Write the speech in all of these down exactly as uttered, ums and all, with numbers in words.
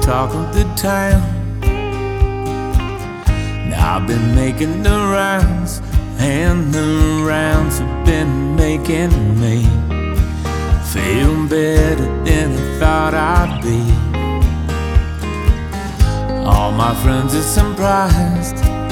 talk of the town. Now I've been making the rounds, and the rounds have been making me feel better than I thought I'd be. All my friends are surprised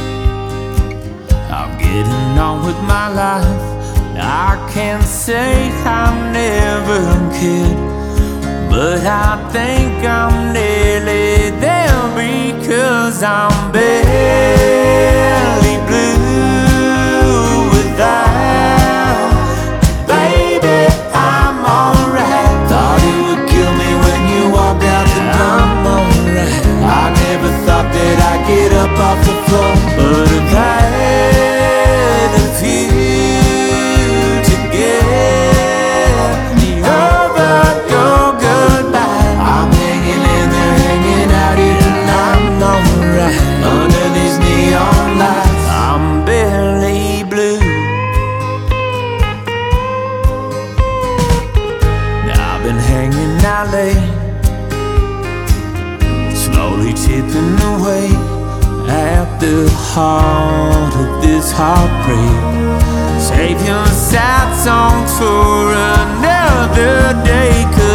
I'm getting on with my life. I can't say I never cared, but I think I'm nearly there, because I'm barely blue without you, baby. I'm alright. Thought it would kill me when you walked out the door. I'm alright. I never thought that I'd get up off the floor, but I've had a few to get me over your goodbye. I'm hanging in there, hanging out here, and I'm alright. Under these neon lights, I'm barely blue. Now I've been hanging out late, slowly chipping away at the heart of this heartbreak. Save your sad songs for another day, 'cause